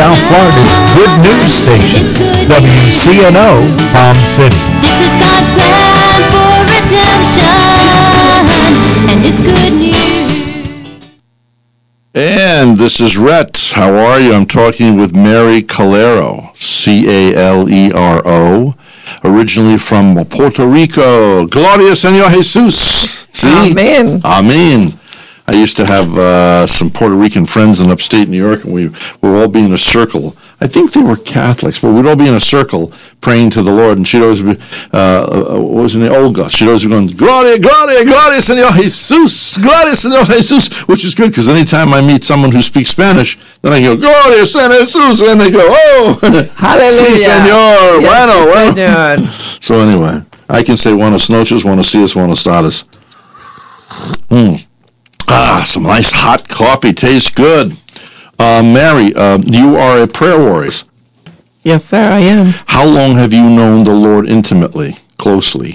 South Florida's good news station, WCNO Palm City. This is God's plan for redemption, and it's good news. And this is Rhett. How are you? I'm talking with Mary Calero, Calero, originally from Puerto Rico. Gloria, Señor Jesus. See? Amen. Amen. I used to have some Puerto Rican friends in upstate New York, and we would all be in a circle. I think they were Catholics, but we'd all be in a circle praying to the Lord, and she'd always be, what was her name? Olga. She'd always be going, Gloria, Gloria, Gloria, Señor Jesus, Gloria, Señor Jesus, which is good, because anytime I meet someone who speaks Spanish, then I go, Gloria, Señor Jesus, and they go, oh, Hallelujah. Sí, Señor, Yes, bueno. So anyway, I can say buenas noches, buenos dias, buenas tardes. Some nice hot coffee. Tastes good. Mary, you are a prayer warrior. Yes, sir, I am. How long have you known the Lord intimately, closely?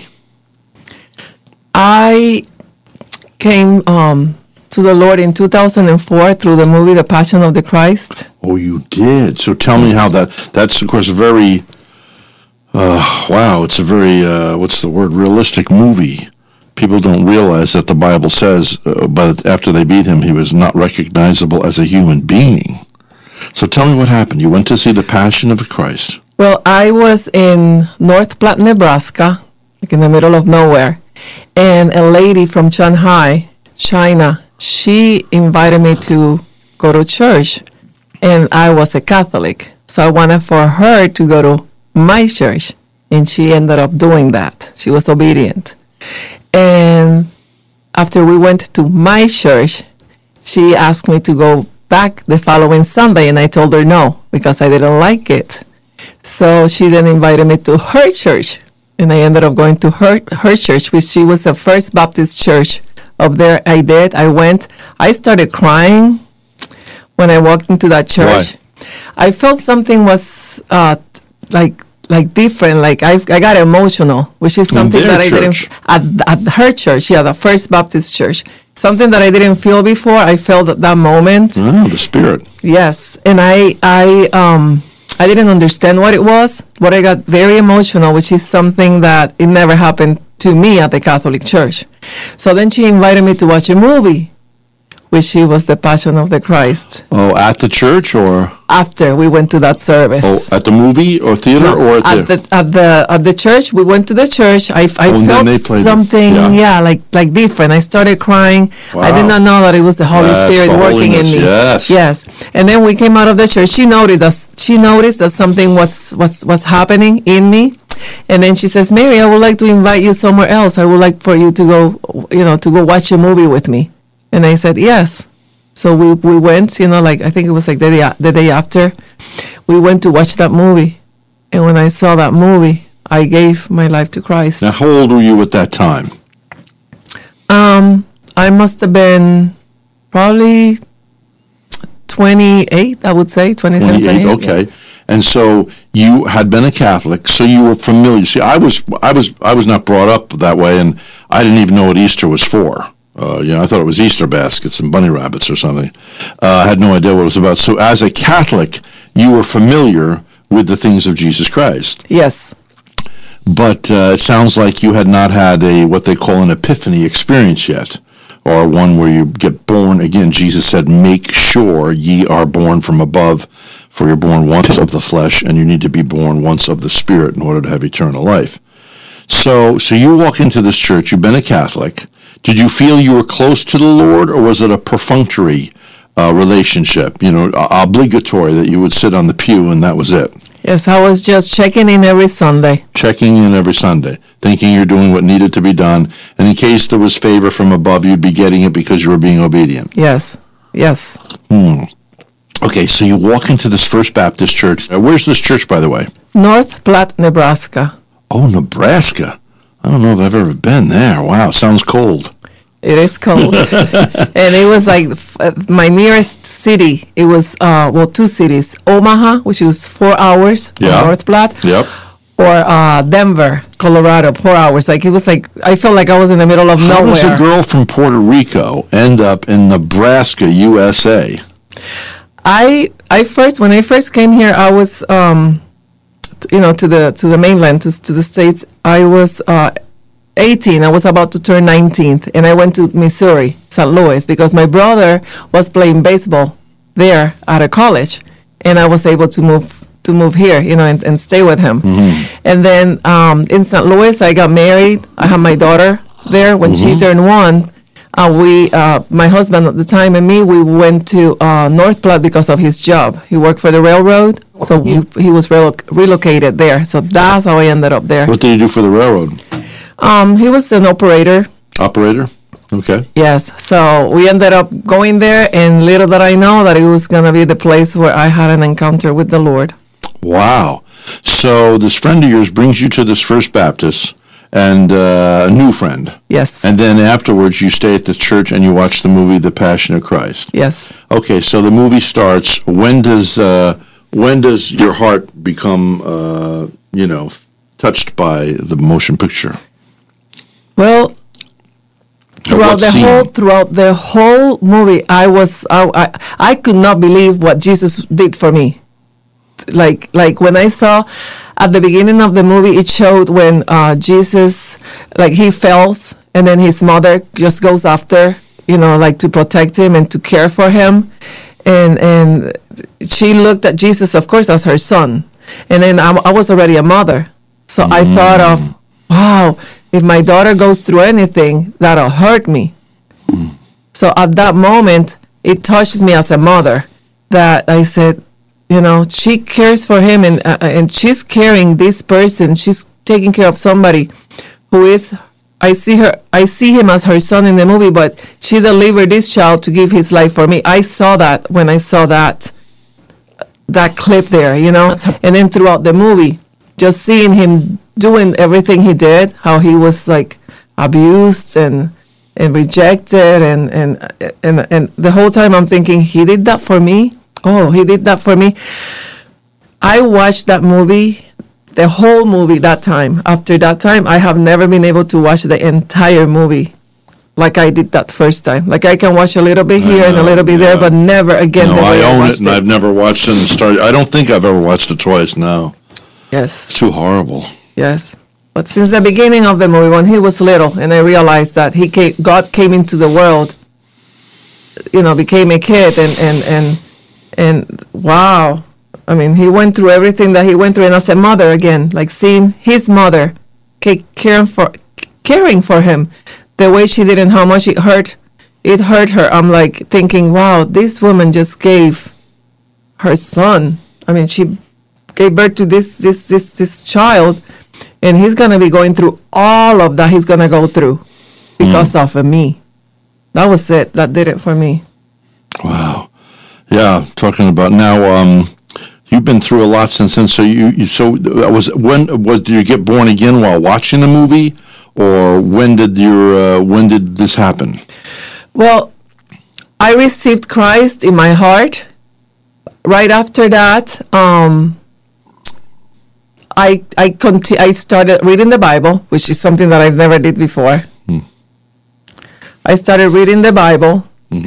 I came to the Lord in 2004 through the movie The Passion of the Christ. Oh, you did. So tell me how that's, of course, very, wow, it's a very, what's the word, realistic movie. People don't realize that the Bible says, but after they beat him, he was not recognizable as a human being. So tell me what happened. You went to see The Passion of the Christ. Well, I was in North Platte, Nebraska, like in the middle of nowhere, and a lady from Shanghai, China, she invited me to go to church, and I was a Catholic, so I wanted for her to go to my church, and she ended up doing that. She was obedient. And after we went to my church, she asked me to go back the following Sunday, and I told her no, because I didn't like it. So she then invited me to her church, and I ended up going to her church, which she was the First Baptist church up there. I went. I started crying when I walked into that church. Why? I felt something was like different, like I got emotional, which is something that I didn't at her church, the First Baptist church. Something that I didn't feel before. I felt at that moment. Oh, the Spirit. Yes, and I didn't understand what it was, but I got very emotional, which is something that it never happened to me at the Catholic Church. So then she invited me to watch a movie, which was The Passion of the Christ. Oh, at the church or? After we went to that service. Oh, at the movie or theater or at the church. We went to the church. I felt something, like different. I started crying. Wow. I did not know that it was the Holy Spirit working in me. Yes. And then we came out of the church. She noticed that something was happening in me. And then she says, Mary, I would like to invite you somewhere else. I would like for you to go watch a movie with me. And I said, yes. So we went, I think it was like the day after, we went to watch that movie. And when I saw that movie, I gave my life to Christ. Now, how old were you at that time? I must have been probably 28, I would say, 27, 28. Okay. Yeah. And so you had been a Catholic, so you were familiar. See, I was not brought up that way, and I didn't even know what Easter was for. I thought it was Easter baskets and bunny rabbits or something. I had no idea what it was about. So as a Catholic, you were familiar with the things of Jesus Christ. Yes. But it sounds like you had not had what they call an epiphany experience yet, or one where you get born again. Jesus said, make sure ye are born from above, for you're born once of the flesh, and you need to be born once of the Spirit in order to have eternal life. So you walk into this church, you've been a Catholic. Did you feel you were close to the Lord, or was it a perfunctory relationship, obligatory, that you would sit on the pew and that was it? Yes, I was just checking in every Sunday. Checking in every Sunday, thinking you're doing what needed to be done, and in case there was favor from above, you'd be getting it because you were being obedient. Yes. Okay, so you walk into this First Baptist church. Where's this church, by the way? North Platte, Nebraska. Oh, Nebraska. I don't know if I've ever been there. Wow, sounds cold. It is cold. And it was like my nearest city. It was, two cities. Omaha, which was 4 hours from North Platte. Yep. Or Denver, Colorado, 4 hours. Like, it was like, I felt like I was in the middle of nowhere. How does a girl from Puerto Rico end up in Nebraska, USA? I when I first came here, I was, to the mainland, to the States. I was 18. I was about to turn 19th, and I went to Missouri, St. Louis, because my brother was playing baseball there at a college, and I was able to move here, and stay with him. And then in St. Louis, I got married. I had my daughter there when she turned 1. My husband at the time and me, we went to North Platte because of his job. He worked for the railroad, so he was relocated there. So that's how I ended up there. What did you do for the railroad? He was an operator. Operator? Okay. Yes. So we ended up going there, and little did I know that it was going to be the place where I had an encounter with the Lord. Wow. So this friend of yours brings you to this First Baptist, and a new friend. Yes. And then afterwards, you stay at the church and you watch the movie The Passion of Christ. Yes. Okay, so the movie starts. When does your heart become, touched by the motion picture? Well, throughout the whole movie, I could not believe what Jesus did for me. Like when I saw at the beginning of the movie, it showed when Jesus, he falls, and then his mother just goes after, to protect him and to care for him, and she looked at Jesus, of course, as her son, and then I was already a mother, so I thought of, wow, if my daughter goes through anything, that'll hurt me. So at that moment, it touches me as a mother that I said, she cares for him, and she's carrying this person. She's taking care of somebody who is, I see him as her son in the movie, but she delivered this child to give his life for me. I saw that when I saw that clip there, and then throughout the movie, just seeing him doing everything he did, how he was abused and rejected, and the whole time I'm thinking, he did that for me. Oh, he did that for me. I watched that movie, the whole movie that time. After that time, I have never been able to watch the entire movie like I did that first time. I can watch a little bit here and a little bit there, but never again. No, I own it, and I've never watched it and started. I don't think I've ever watched it twice, no. Yes. It's too horrible. Yes. But since the beginning of the movie, when he was little, and I realized that God came into the world, became a kid, and wow, I mean, he went through everything that he went through, and as a mother again, seeing his mother caring for him, the way she did and how much it hurt her. I'm thinking, wow, this woman just gave her son. I mean, she gave birth to this child, and he's gonna be going through all of that. He's gonna go through because of me. That was it. That did it for me. Wow. Yeah, talking about now. You've been through a lot since then. So did you get born again while watching the movie, or when did this happen? Well, I received Christ in my heart. Right after that, I started reading the Bible, which is something that I've never did before. I started reading the Bible.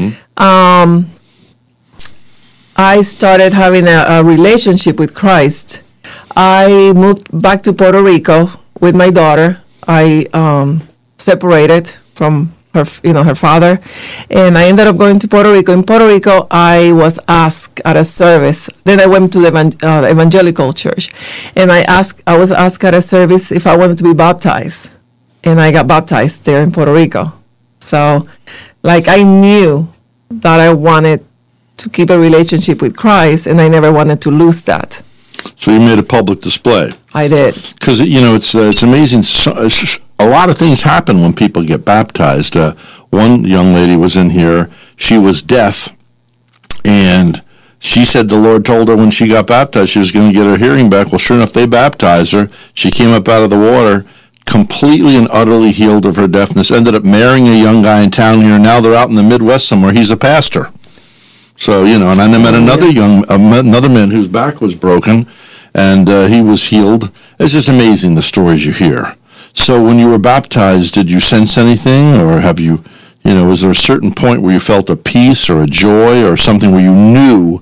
I started having a relationship with Christ. I moved back to Puerto Rico with my daughter. I separated from her father, and I ended up going to Puerto Rico. In Puerto Rico, I was asked at a service. Then I went to the evangelical church, and I was asked at a service if I wanted to be baptized, and I got baptized there in Puerto Rico. So, I knew that I wanted to keep a relationship with Christ, and I never wanted to lose that. So you made a public display. I did. Because, it's amazing. A lot of things happen when people get baptized. One young lady was in here. She was deaf, and she said the Lord told her when she got baptized she was going to get her hearing back. Well, sure enough, they baptized her. She came up out of the water, completely and utterly healed of her deafness, ended up marrying a young guy in town here. Now they're out in the Midwest somewhere. He's a pastor. So, and I met another man whose back was broken, and he was healed. It's just amazing the stories you hear. So when you were baptized, did you sense anything, or have you, was there a certain point where you felt a peace or a joy or something where you knew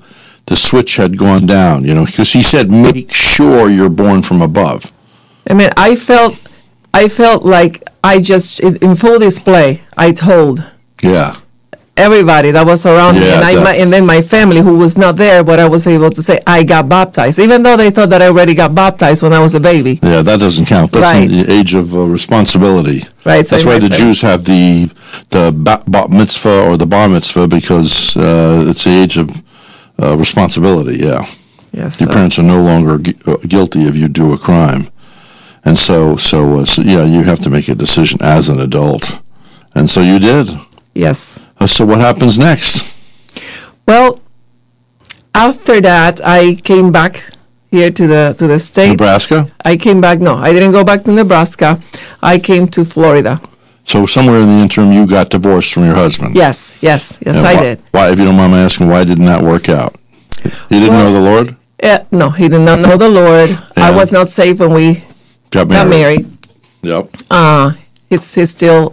the switch had gone down, because he said, make sure you're born from above. I mean, I felt like in full display, I told Yeah. everybody that was around me, Yeah, and then my family who was not there, but I was able to say I got baptized, even though they thought that I already got baptized when I was a baby. Yeah, that doesn't count. That's Right. in the age of responsibility. Right. So That's why my the fa- Jews have the bat mitzvah or the bar mitzvah, because it's the age of responsibility. Yeah, Yes. your parents are no longer guilty if you do a crime, and so yeah, you have to make a decision as an adult, and so you did. Yes. So what happens next? Well, after that, I came back here to the States. Nebraska? I came back. No, I didn't go back to Nebraska. I came to Florida. So somewhere in the interim, you got divorced from your husband. Yes, And I why, did. Why, if you don't mind my asking, why didn't that work out? You didn't know the Lord? No, he did not know the Lord. I Yeah. was not saved when we Got got married. Yep. He's still,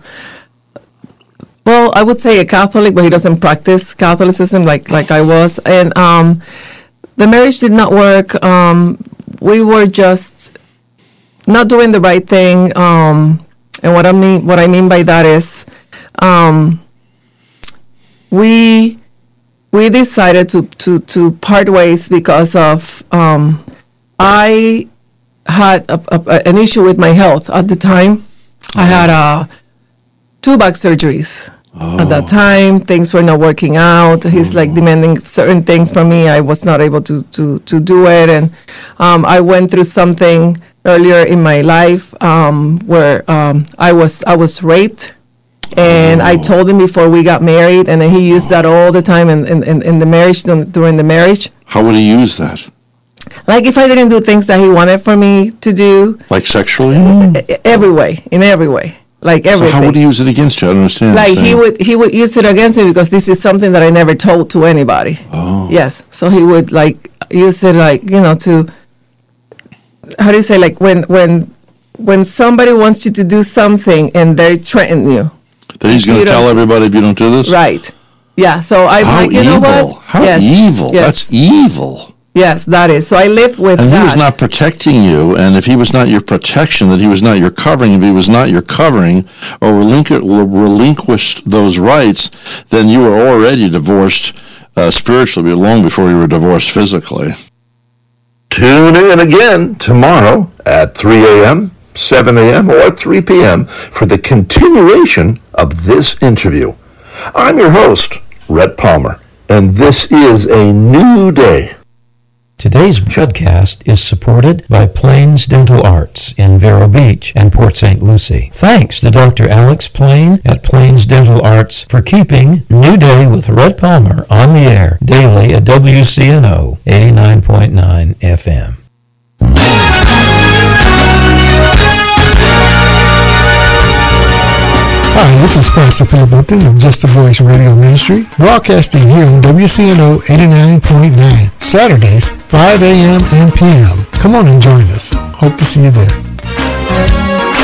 well, I would say a Catholic, but he doesn't practice Catholicism like I was. And the marriage did not work. We were just not doing the right thing. And what I mean by that is, we decided to part ways because of I had an issue with my health at the time. I had 2 back surgeries. At that time, things were not working out. He's like demanding certain things from me. I was not able to do it, and I went through something earlier in my life where I was raped, and I told him before we got married, and then he used that all the time in the marriage, during the marriage. How would he use that? Like if I didn't do things that he wanted for me to do, Like sexually? in every way, like So everything. how would he use it against you? I don't understand. Like Saying- he would use it against me because this is something that I never told to anybody. Oh. Yes, so he would like use it like to, how do you say, like when somebody wants you to do something and they threaten you, That he's going you to tell don't- everybody if you don't do this? right? Yeah, so I'm How like, you evil. know what? How Yes, evil. yes, That's evil. yes, that is. So I live with And that. he was not protecting you, and if he was not your protection, that he was not your covering, if he was not your covering, or relinquished those rights, then you were already divorced spiritually long before you were divorced physically. Tune in again tomorrow at 3 a.m., 7 a.m., or 3 p.m. for the continuation of this interview. I'm your host, Rhett Palmer, and this is a new day. Today's broadcast is supported by Plains Dental Arts in Vero Beach and Port St. Lucie. Thanks to Dr. Alex Plain at Plains Dental Arts for keeping New Day with Red Palmer on the air daily at WCNO 89.9 FM. Hi, this is Pastor Philip Upton of Just a Voice Radio Ministry, broadcasting here on WCNO 89.9, Saturdays, 5 a.m. and p.m. Come on and join us. Hope to see you there.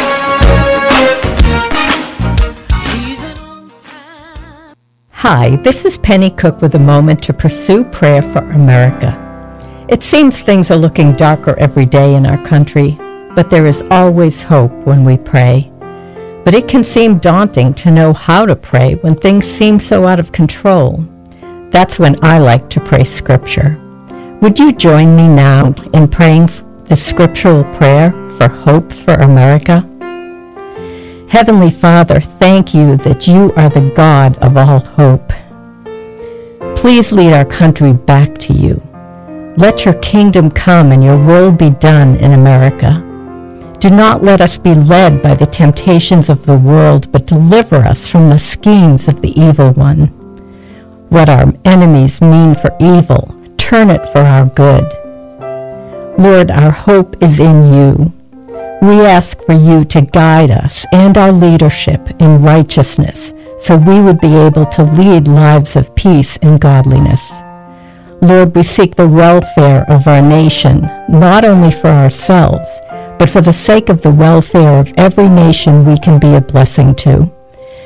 Hi, this is Penny Cook with a moment to pursue prayer for America. It seems things are looking darker every day in our country, but there is always hope when we pray. But it can seem daunting to know how to pray when things seem so out of control. That's when I like to pray Scripture. Would you join me now in praying the scriptural prayer for hope for America? Heavenly Father, thank you that you are the God of all hope. Please lead our country back to you. Let your kingdom come and your will be done in America. Do not let us be led by the temptations of the world, but deliver us from the schemes of the evil one. What our enemies mean for evil, turn it for our good. Lord, our hope is in you. We ask for you to guide us and our leadership in righteousness, so we would be able to lead lives of peace and godliness. Lord, we seek the welfare of our nation, not only for ourselves, but for the sake of the welfare of every nation we can be a blessing to.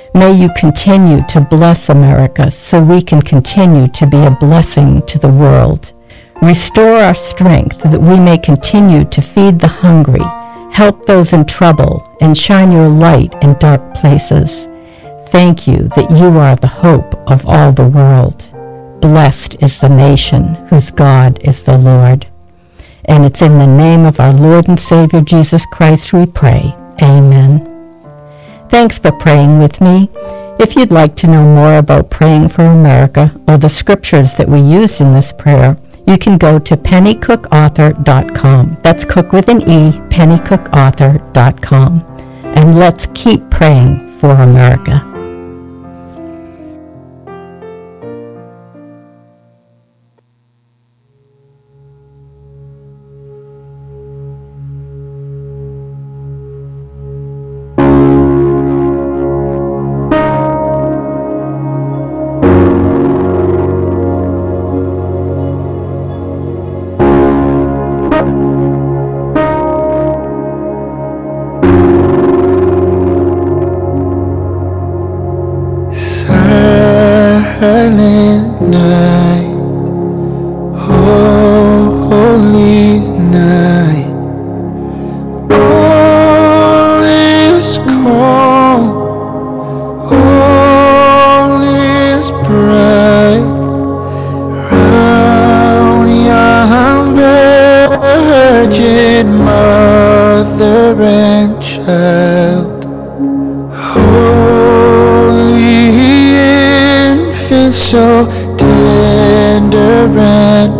May you continue to bless America so we can continue to be a blessing to the world. Restore our strength that we may continue to feed the hungry, help those in trouble, and shine your light in dark places. Thank you that you are the hope of all the world. Blessed is the nation whose God is the Lord. And it's in the name of our Lord and Savior Jesus Christ we pray. Amen. Thanks for praying with me. If you'd like to know more about praying for America or the scriptures that we used in this prayer, you can go to pennycookauthor.com. That's cook with an E, pennycookauthor.com. And let's keep praying for America. Silent night, holy night, all is calm, all is bright, round yon virgin mother and child. So tender and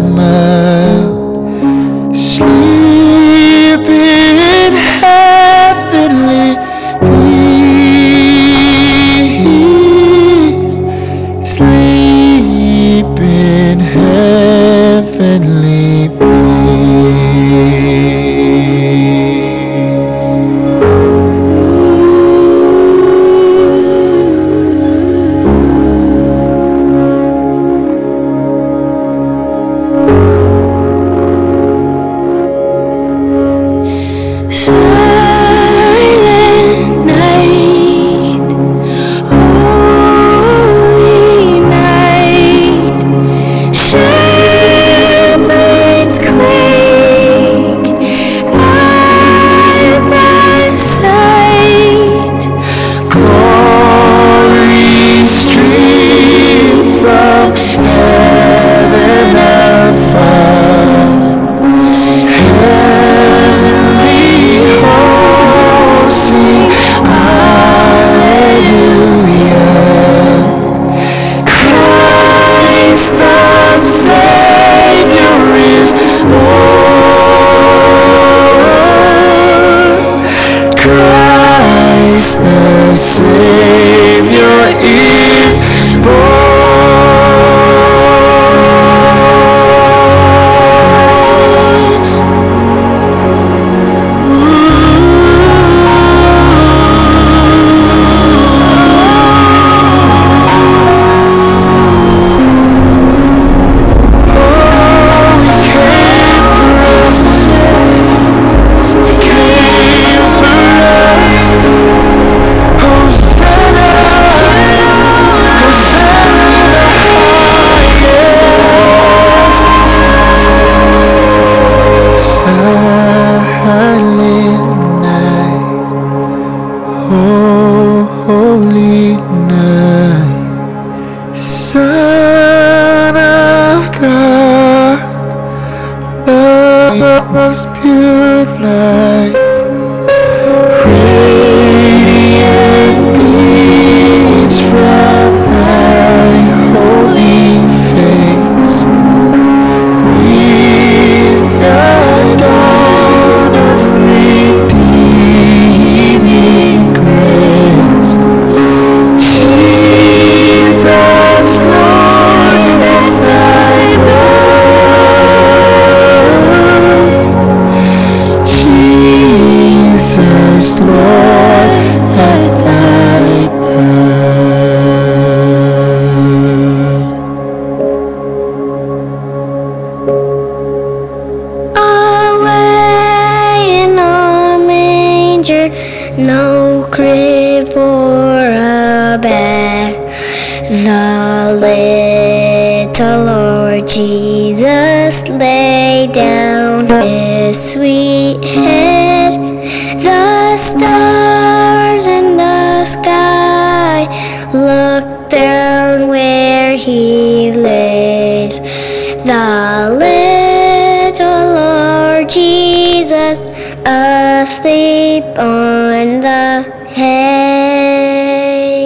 mild, sleep in heavenly peace, sleep in heavenly love's pure light, radiant beams from thy holy face, with the dawn of redeeming grace. Jesus, Lord, let thy Jesus, Lord, at thy birth. Away in a manger, no crib or a Jesus lay down his sweet head. The stars in the sky look down where he lays. The little Lord Jesus asleep on the hay.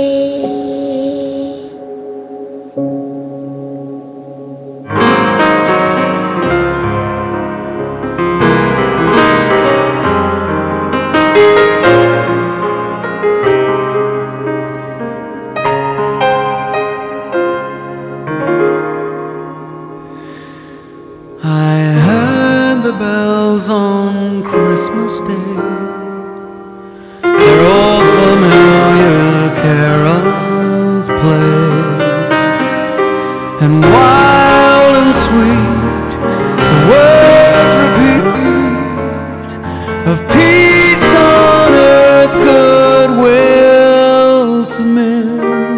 I heard the bells on Christmas Day, their old familiar carols play, and wild and sweet the words repeat of peace on earth, goodwill to men.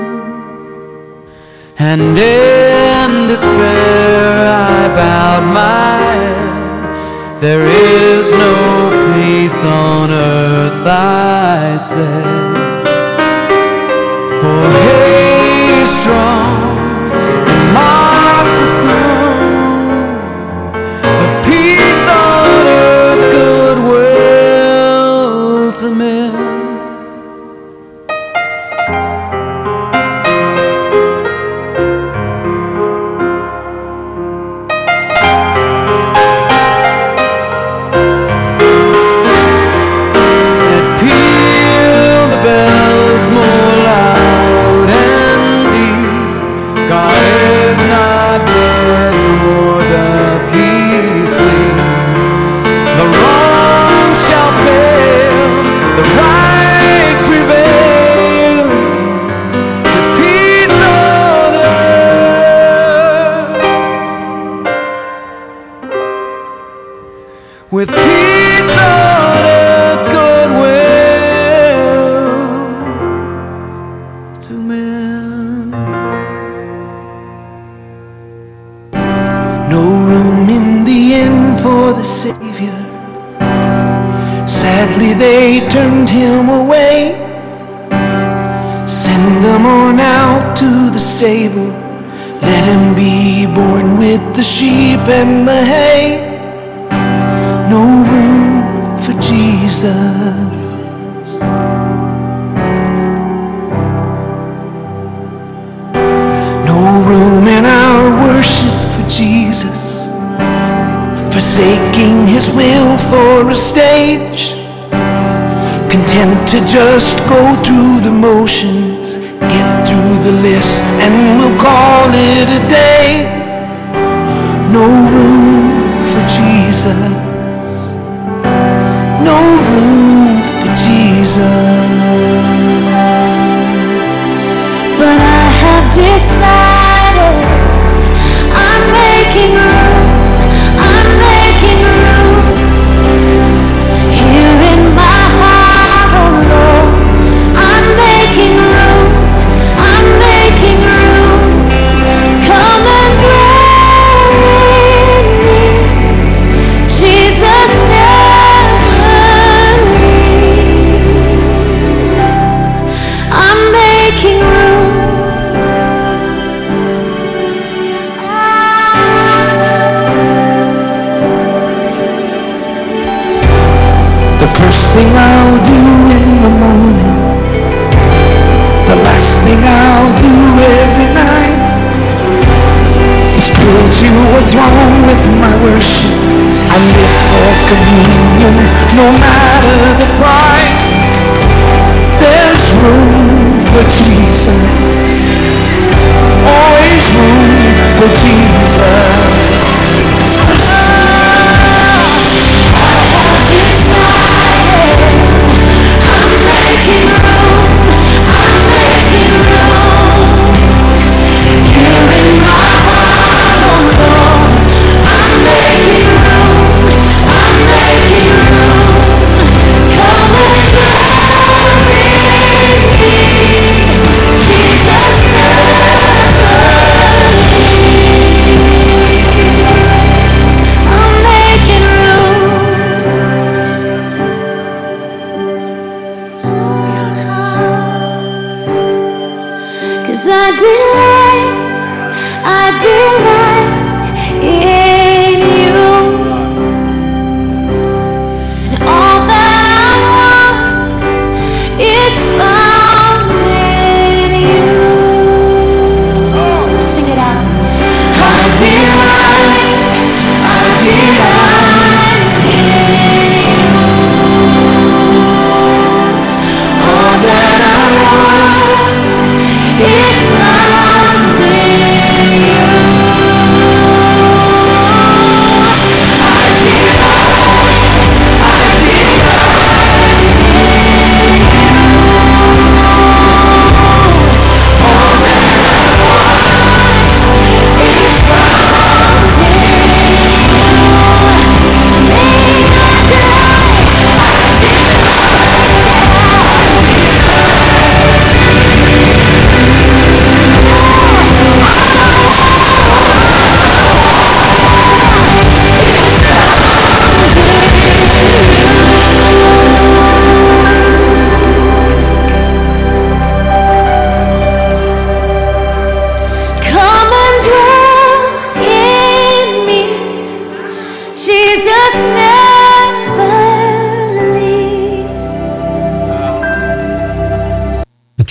And in despair I bowed my head. There is no peace on earth, I said, for hate is strong and mocks the song of peace on earth, goodwill to men. With peace on earth, goodwill to men. No room in the inn for the Savior. Sadly they turned him away. Send him on out to the stable. Let him be born with the sheep and the hay. No room for Jesus. No room in our worship for Jesus, forsaking his will for a stage, content to just go through the motions, get through the list, and we'll call it a day. No room for Jesus. No room for Jesus. But I have decided I'm making room. I'm making room here in my heart, oh Lord. I'm making room. I'm making room. Come and dwell in me, Jesus. I'm making room. The first thing I'll do in the morning, the last thing I'll do every night, is build you a throne with my worship. I live for communion, no matter the price. There's room for Jesus, always room for Jesus.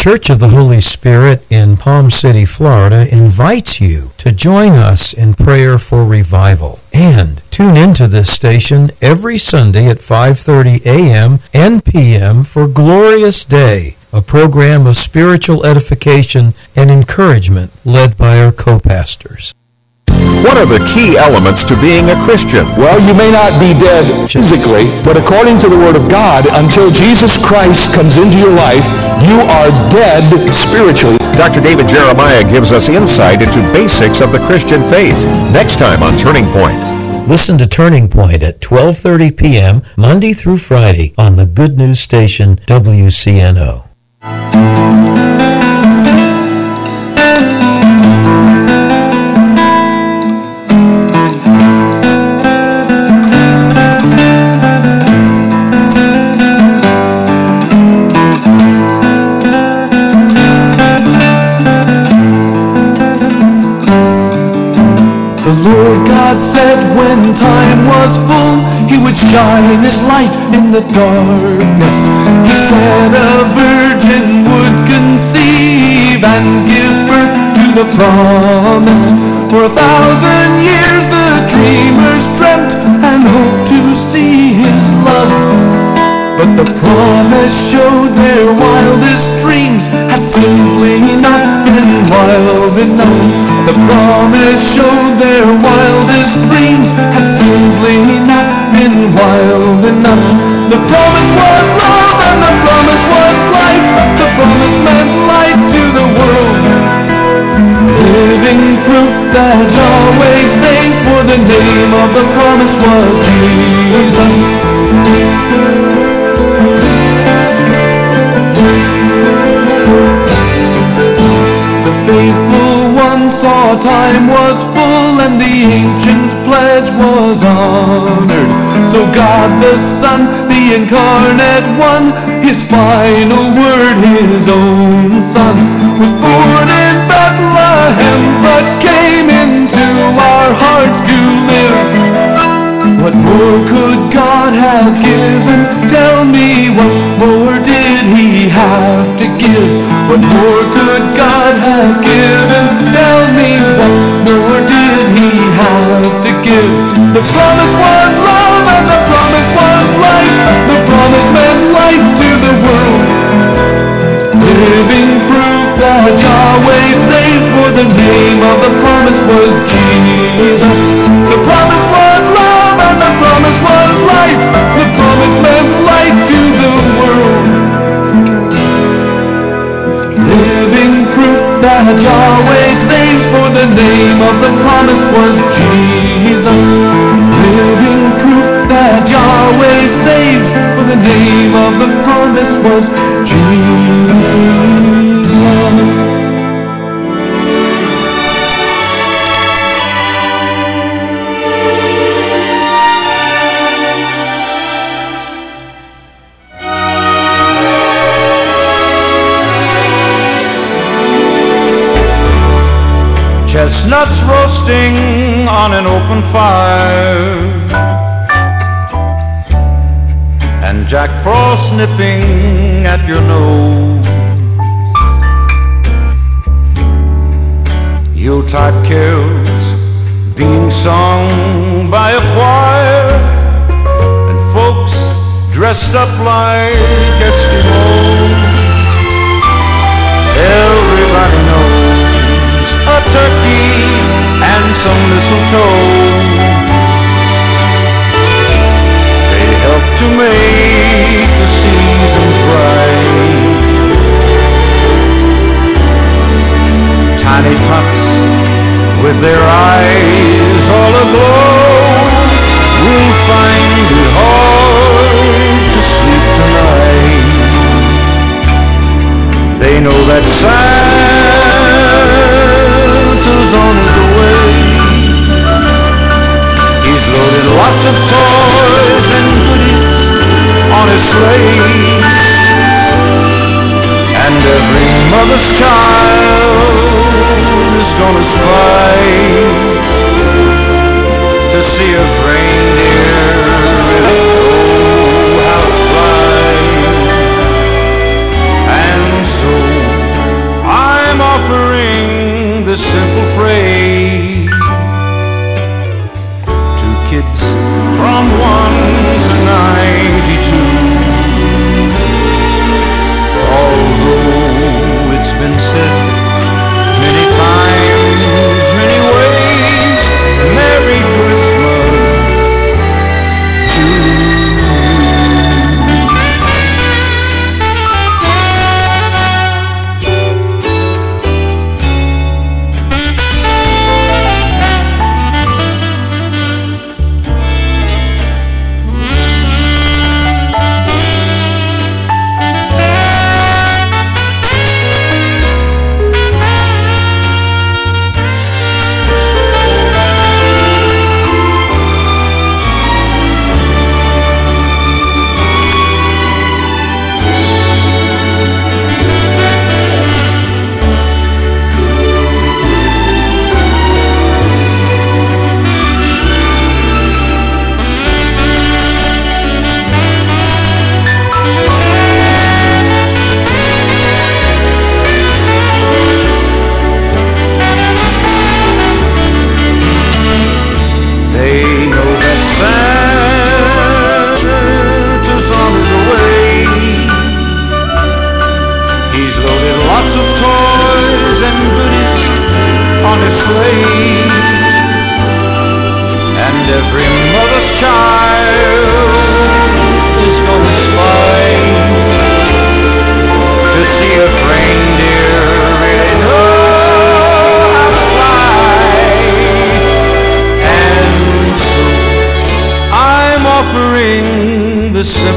Church of the Holy Spirit in Palm City, Florida invites you to join us in prayer for revival. And tune into this station every Sunday at 5:30 a.m. and p.m. for Glorious Day, a program of spiritual edification and encouragement led by our co-pastors. What are the key elements to being a Christian? Well, you may not be dead physically, but according to the Word of God, until Jesus Christ comes into your life, you are dead spiritually. Dr. David Jeremiah gives us insight into basics of the Christian faith. Next time on Turning Point. Listen to Turning Point at 12:30 p.m. Monday through Friday on the Good News Station WCNO. God said when time was full, he would shine his light in the darkness. He said a virgin would conceive and give birth to the promise. For 1,000 years the dreamers dreamt and hoped to see his love. But the promise showed their wildest dreams had simply not been wild enough. The promise showed their wildest dreams had simply not been wild enough. The promise was love and the promise was life. The promise meant light to the world. Living proof that Yahweh saves, for the name of the promise was Jesus. The faithful one saw time was full and the ancient pledge was honored. So God the Son, the incarnate one, his final word, his own Son, was born in Bethlehem but came into our hearts to live. What more could God have given? Tell me, what more did he have to give? What more could God have given? Tell me, what more did he have to give? The promise was love and the promise was life. The promise meant light to the world. Living proof that Yahweh saves, for the name of the promise was Jesus. The promise was love and the promise was life. The promise meant light to the world. Living proof that Yahweh saves, for the name of the promise was Jesus. Living proof that Yahweh saves, for the name of the promise was Jesus. Chestnuts roasting on an open fire, and Jack Frost nipping at your nose. Yuletide carols being sung by a choir, and folks dressed up like Eskimos. Everybody knows a turkey and some mistletoe, they help to make the seasons bright. Tiny tots with their eyes all aglow will find it hard to sleep tonight. They know that Santa's on his way. He's loaded lots of toys and goodies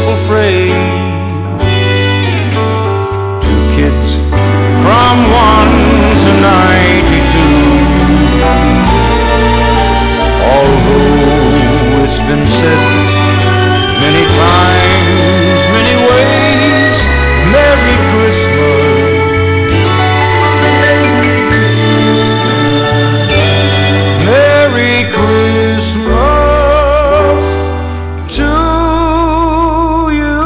simple phrase. Two kids from 1 to 92. Although it's been said many times, many ways, Merry Christmas. Merry Christmas to you.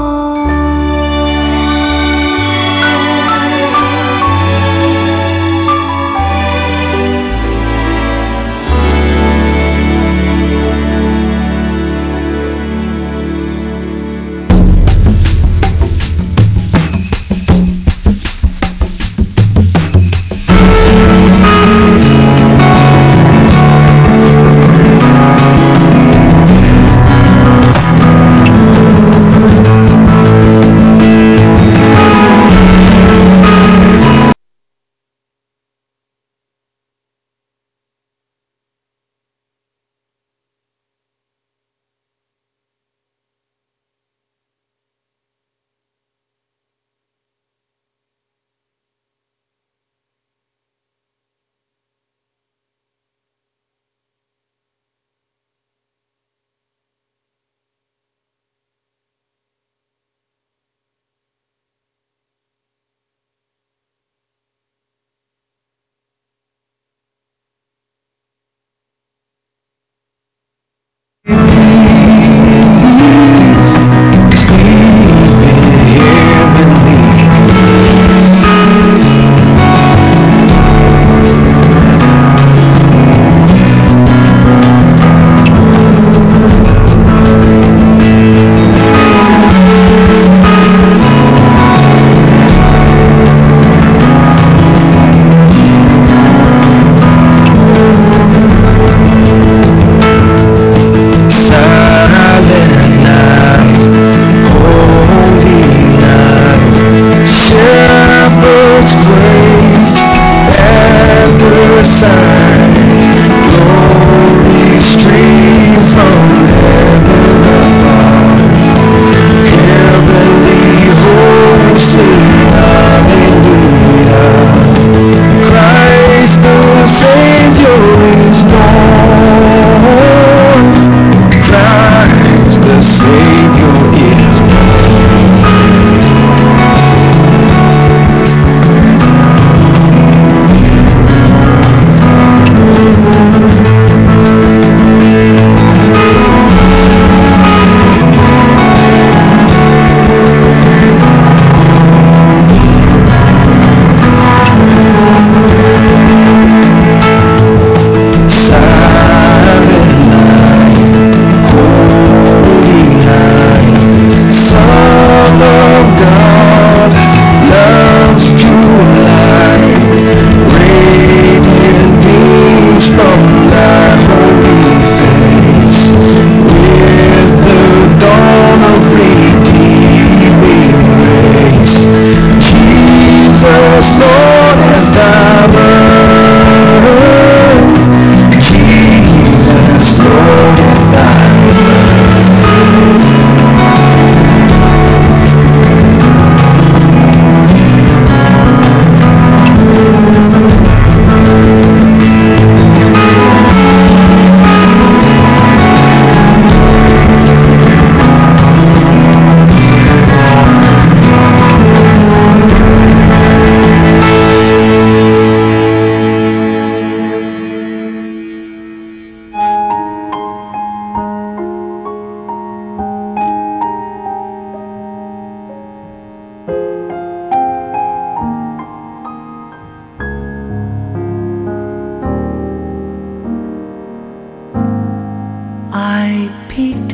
I peeked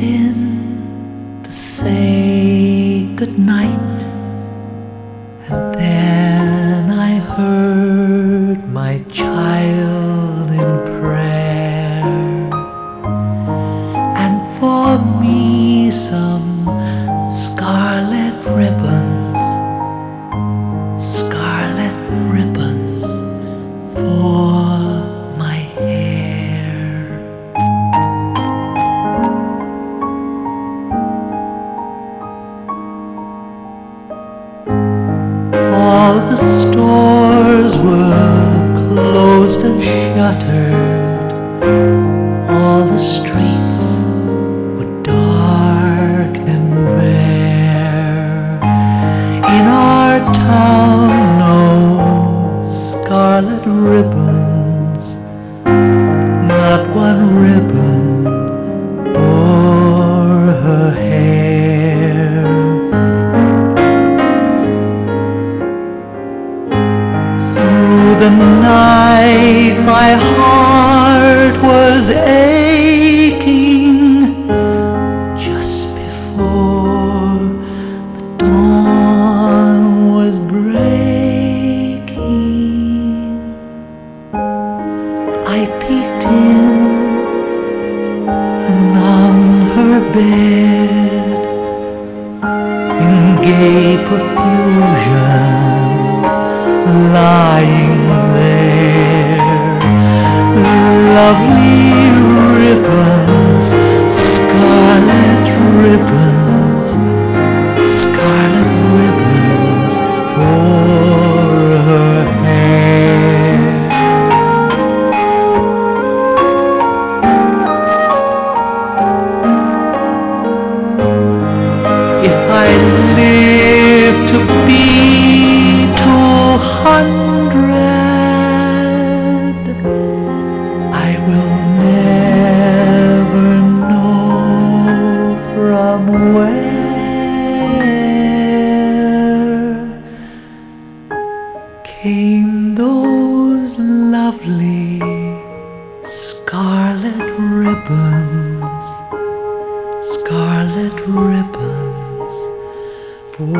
in to say goodnight, and then I heard my child in prayer, and for me some scarlet ribbons for my hair. All the stores were closed and shuttered. All the streets were dark and bare. In our town, no scarlet ribbons, not one ribbon for her hair. Through the night my heart was aching. Just before the dawn was breaking, I peeked in, and on her bed, in gay profusion, lying there, lovely ribbons, scarlet ribbons, scarlet ribbons for her hair. If I live to be 200, I will never know from where came those lovely scarlet ribbons, scarlet ribbons for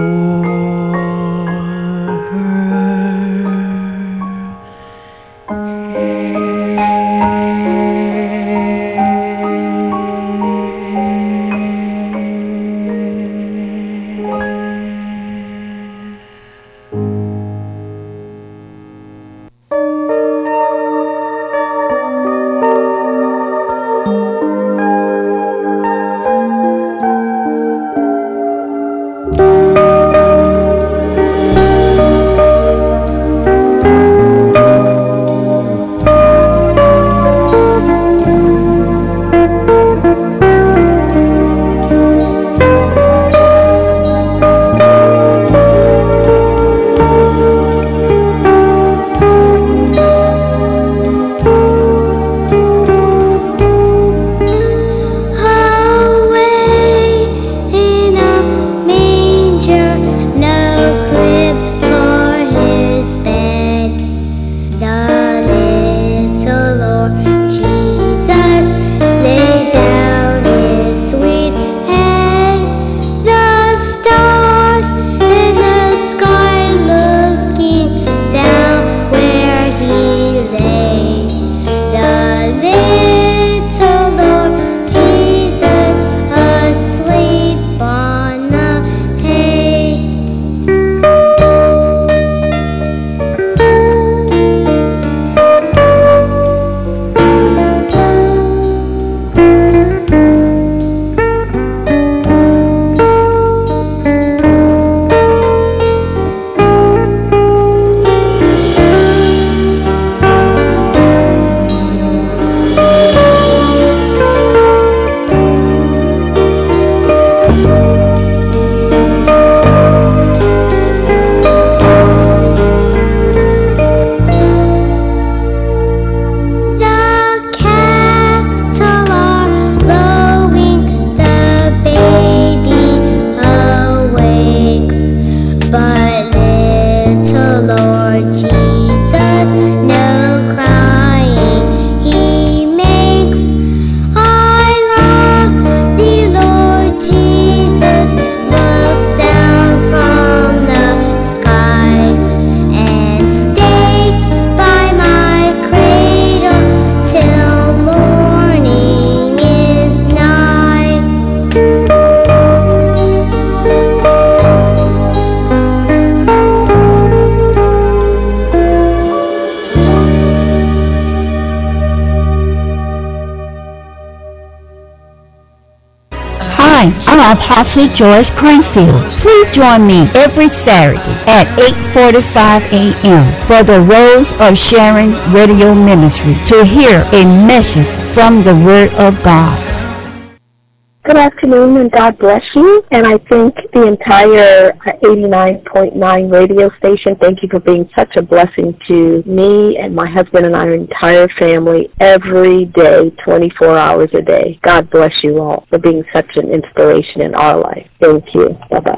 Hi, I'm Apostle Joyce Cranfield. Please join me every Saturday at 8:45 a.m. for the Rose of Sharon Radio Ministry to hear a message from the Word of God. Good afternoon, and God bless you. And I thank the entire 89.9 radio station. Thank you for being such a blessing to me and my husband and our entire family every day, 24 hours a day. God bless you all for being such an inspiration in our life. Thank you. Bye-bye.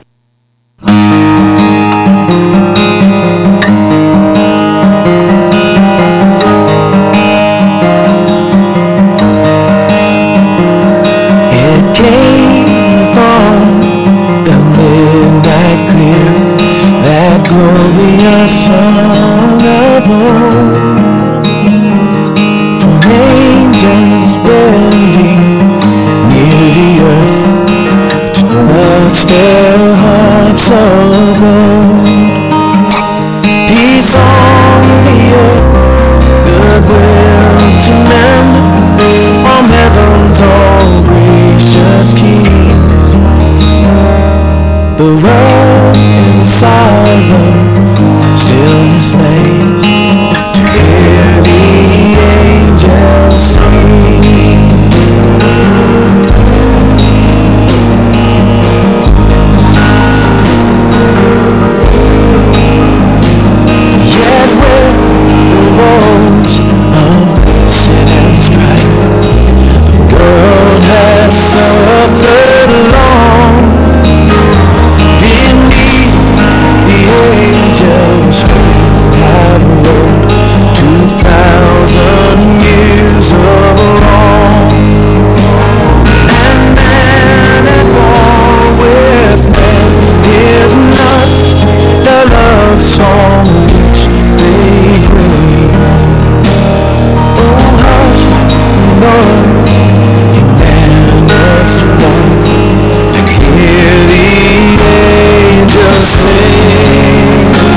Glorious song of old, from angels bending near the earth to touch their hearts of gold. Peace on the earth, goodwill to men, from heaven's all gracious King. The world in silence still dismays to hear the angels sing. Yet with the woes of sin and strife, the world has suffered long. Angels have rolled 2,000 years of wrong, and man at war with man is not the love song which they bring. Oh, hush, noise, you man of strife, and hear the angels sing.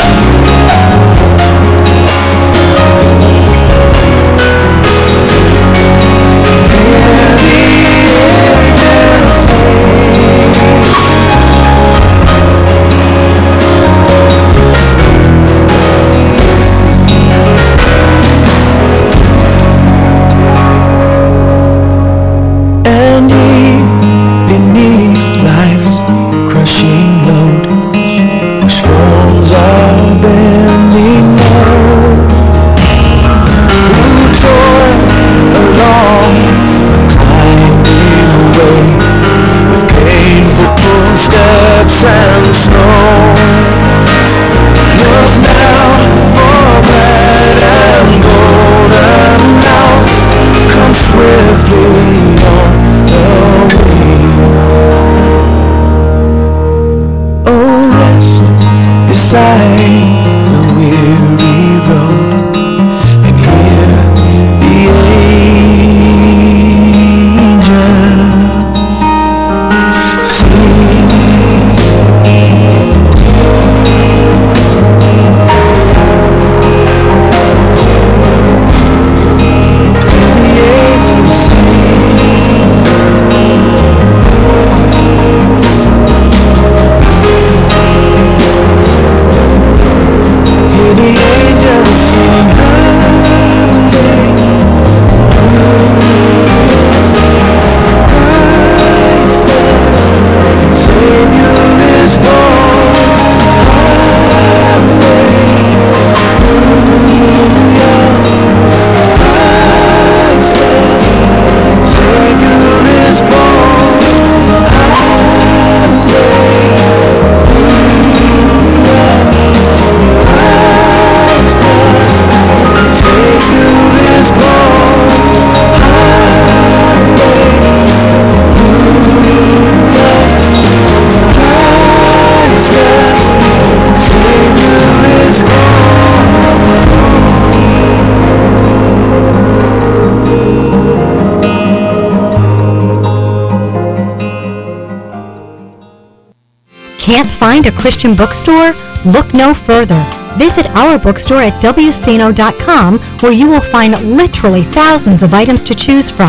Can't find a Christian bookstore? Look no further. Visit our bookstore at WCNO.com, where you will find literally thousands of items to choose from.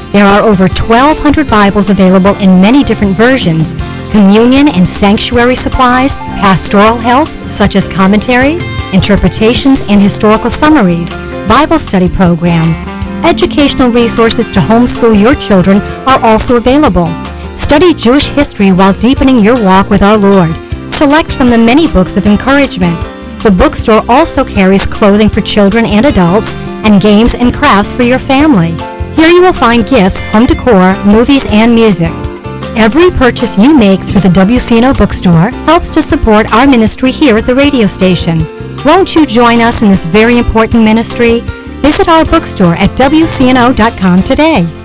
There are over 1,200 Bibles available in many different versions: communion and sanctuary supplies, pastoral helps such as commentaries, interpretations and historical summaries, Bible study programs. Educational resources to homeschool your children are also available. Study Jewish history while deepening your walk with our Lord. Select from the many books of encouragement. The bookstore also carries clothing for children and adults and games and crafts for your family. Here you will find gifts, home decor, movies, and music. Every purchase you make through the WCNO bookstore helps to support our ministry here at the radio station. Won't you join us in this very important ministry? Visit our bookstore at WCNO.com today.